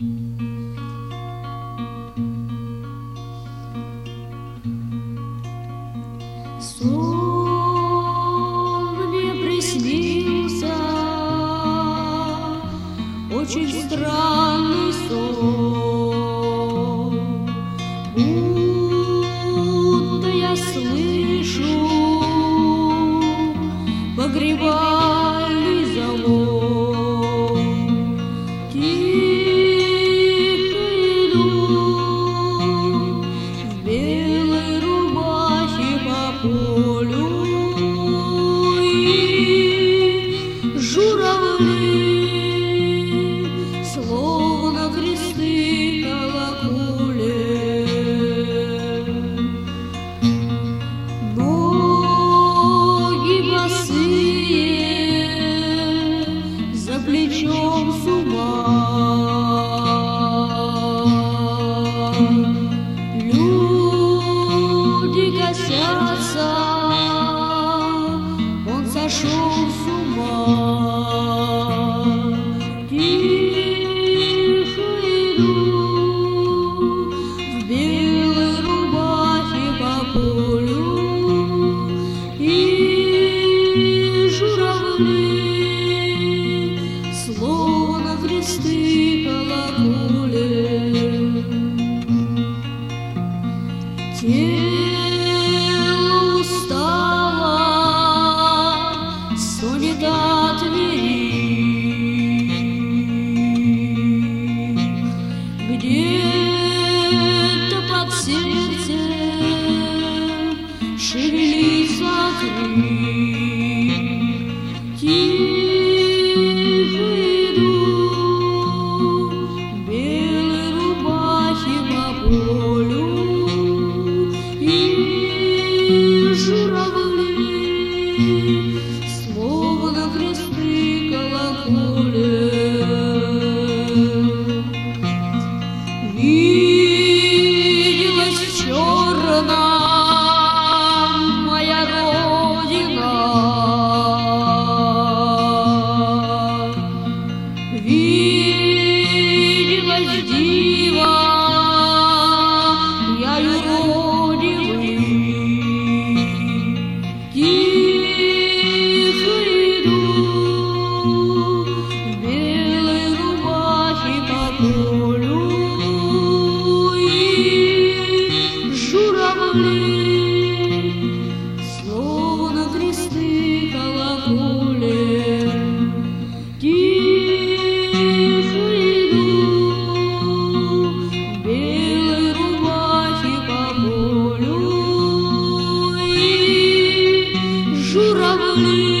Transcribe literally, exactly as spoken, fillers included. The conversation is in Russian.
Сон мне приснился, очень странный сон, будто я слышу погребальный звон. Тихо иду в белой рубахе по полю, и журавли, словно кресты колоколят. Ноги босые, за плечом с ума. Люди косятся, он сошел с ума. Тихо иду в белой рубахе по полю, и журавли, словно кресты колоколят. Тело устало, стонет от двери. Где-то под сердцем шевелится крик. Тихо иду в белой рубахе по полю, и журавли, словно кресты колоколят. Виделась в черном моя родина, виделась дива я юродивый. Тихо иду в белой рубахе по полю, и журавли, словно кресты колоколят. Тихо иду в белой рубахе по полю, и журавли.